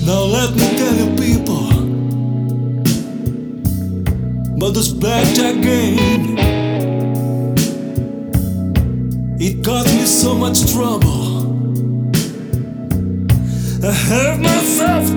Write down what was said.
Now let me tell you people about this blackjack game. It caused me so much trouble. I hurt myself